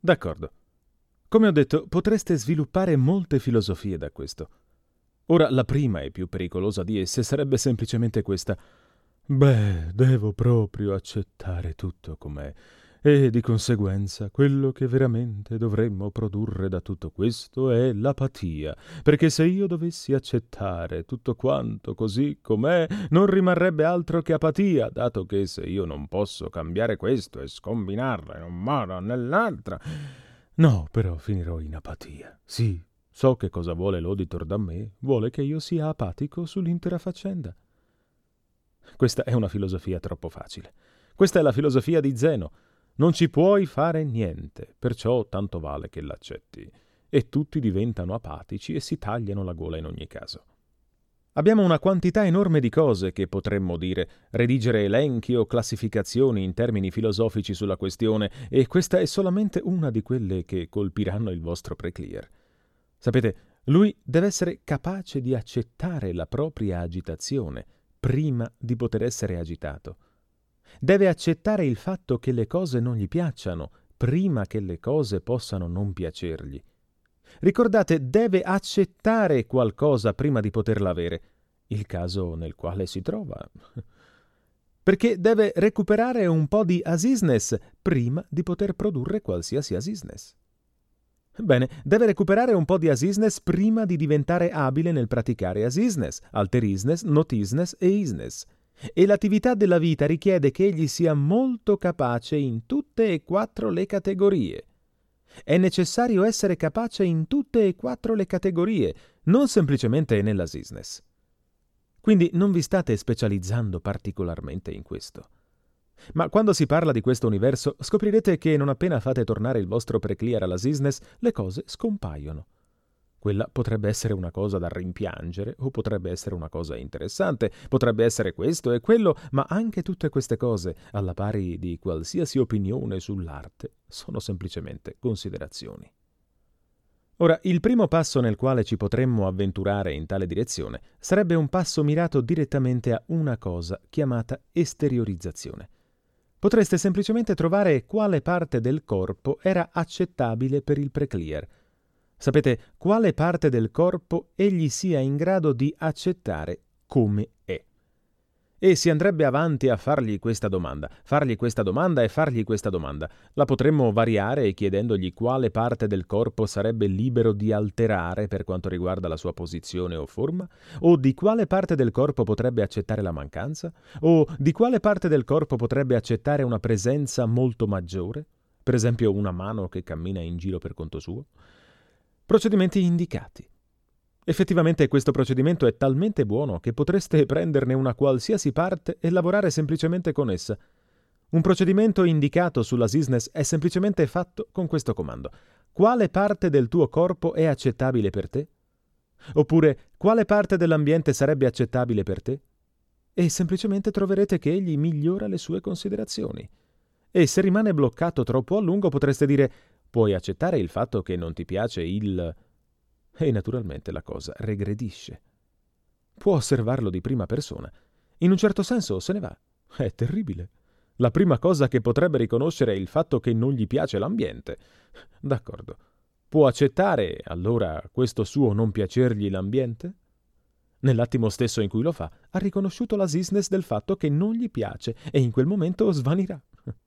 D'accordo. Come ho detto, potreste sviluppare molte filosofie da questo. Ora, la prima e più pericolosa di esse sarebbe semplicemente questa. Beh, devo proprio accettare tutto com'è, e di conseguenza quello che veramente dovremmo produrre da tutto questo è l'apatia, perché se io dovessi accettare tutto quanto così com'è, non rimarrebbe altro che apatia, dato che se io non posso cambiare questo e scombinarlo in un modo o nell'altro, no, però finirò in apatia. Sì, so che cosa vuole l'auditor da me, vuole che io sia apatico sull'intera faccenda. Questa è una filosofia troppo facile. Questa è la filosofia di Zeno. Non ci puoi fare niente, perciò tanto vale che l'accetti. E tutti diventano apatici e si tagliano la gola in ogni caso. Abbiamo una quantità enorme di cose che potremmo dire, redigere elenchi o classificazioni in termini filosofici sulla questione, e questa è solamente una di quelle che colpiranno il vostro preclear. Sapete, lui deve essere capace di accettare la propria agitazione prima di poter essere agitato. Deve accettare il fatto che le cose non gli piacciono prima che le cose possano non piacergli. Ricordate, deve accettare qualcosa prima di poterla avere, il caso nel quale si trova. Perché deve recuperare un po' di asisness prima di poter produrre qualsiasi asisness. Bene, deve recuperare un po' di asisness prima di diventare abile nel praticare asisness, alterisness, notisness e isness. E l'attività della vita richiede che egli sia molto capace in tutte e quattro le categorie. È necessario essere capace in tutte e quattro le categorie, non semplicemente nell'asisness. Quindi non vi state specializzando particolarmente in questo. Ma quando si parla di questo universo, scoprirete che non appena fate tornare il vostro preclear all'asisness, le cose scompaiono. Quella potrebbe essere una cosa da rimpiangere o potrebbe essere una cosa interessante, potrebbe essere questo e quello, ma anche tutte queste cose, alla pari di qualsiasi opinione sull'arte, sono semplicemente considerazioni. Ora, il primo passo nel quale ci potremmo avventurare in tale direzione sarebbe un passo mirato direttamente a una cosa chiamata esteriorizzazione. Potreste semplicemente trovare quale parte del corpo era accettabile per il preclear. Sapete quale parte del corpo egli sia in grado di accettare come è. E si andrebbe avanti a fargli questa domanda e fargli questa domanda. La potremmo variare chiedendogli quale parte del corpo sarebbe libero di alterare per quanto riguarda la sua posizione o forma, o di quale parte del corpo potrebbe accettare la mancanza, o di quale parte del corpo potrebbe accettare una presenza molto maggiore, per esempio una mano che cammina in giro per conto suo. Procedimenti indicati. Effettivamente questo procedimento è talmente buono che potreste prenderne una qualsiasi parte e lavorare semplicemente con essa. Un procedimento indicato sull'asisness è semplicemente fatto con questo comando. Quale parte del tuo corpo è accettabile per te? Oppure, quale parte dell'ambiente sarebbe accettabile per te? E semplicemente troverete che egli migliora le sue considerazioni. E se rimane bloccato troppo a lungo potreste dire: puoi accettare il fatto che non ti piace il... E naturalmente la cosa regredisce. Può osservarlo di prima persona. In un certo senso se ne va. È terribile. La prima cosa che potrebbe riconoscere è il fatto che non gli piace l'ambiente. D'accordo. Può accettare, allora, questo suo non piacergli l'ambiente? Nell'attimo stesso in cui lo fa, ha riconosciuto l'asisness del fatto che non gli piace e in quel momento svanirà.